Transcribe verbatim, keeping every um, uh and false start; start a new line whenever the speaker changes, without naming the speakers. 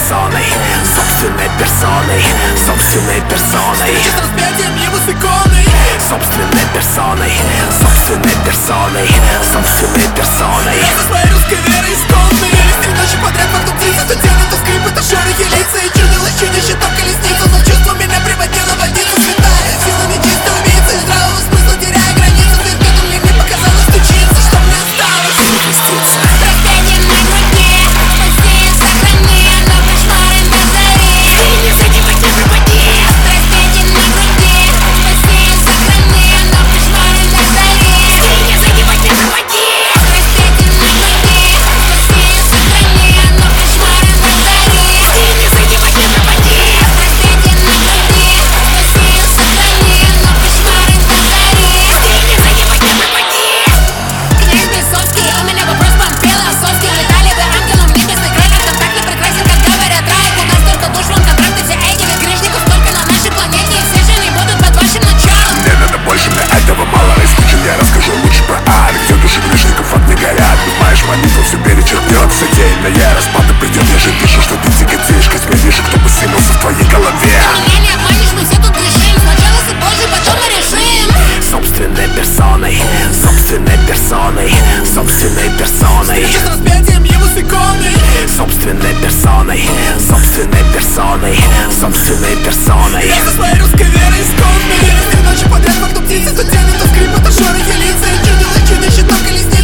персоной, собственной персоной, собственной персоной.
Встреча с распятием его с иконой.
Собственной персоной, собственной персоной, собственной персоной.
Я со своей русской верой исконной. Три ночи подряд вокруг птицы, то тени, то скрипы, то шорохи лица. И чудилось чудище, то колесницу, но чувство меня приводило в водицу. Святая сила нечистой убийцы, из здравого смысла теряя границы. Ты в мне не показалось стучиться, что мне осталось
Перекреститься.
Распятие на груди, спаси и сохрани, но кошмары до зари.
Не задевать, не пропади.
Распятие на груди, спаси и сохрани, но кошмары до зари.
Не задевать, не пропади.
Распятие на груди, спаси и сохрани, но кошмары до зари.
Не задевать, не пропади.
Распятие на груди, спаси и сохрани, но кошмары до зари.
Не задевать, не пропади.
Князь Бесовский, у меня вопрос помпела. Совский, летали бы ангелом, небесный край. Этот так не прекрасен, как говорят рай. У нас столько душ, вон контракты, все этих грешников столько на нашей планете. И все же не будут под вашим началом.
Мне надо больше, мне этого мало. Исключим, я расскажу лучше про ад, где души грешников огни горят. Думаешь, молитва все перечеркнет, содеянная распада придет. Я же вижу, что ты тяготеешь, как вижу, кто бы сынулся в твоей голове.
Меня не обманешь, мы все тут грешим. Сначала суд Божий, потом мы решим.
Собственной персоной, собственной персоной, собственной персоной.
Встреча с распятием его с иконой.
Собственной персоной, собственной персоной, собственной персоной.
Я со своей русской верой исконной. Три ночи подряд вокруг птицы, то тени, то скрипы, то шорохи лица. И чудилось чудище, то колесница.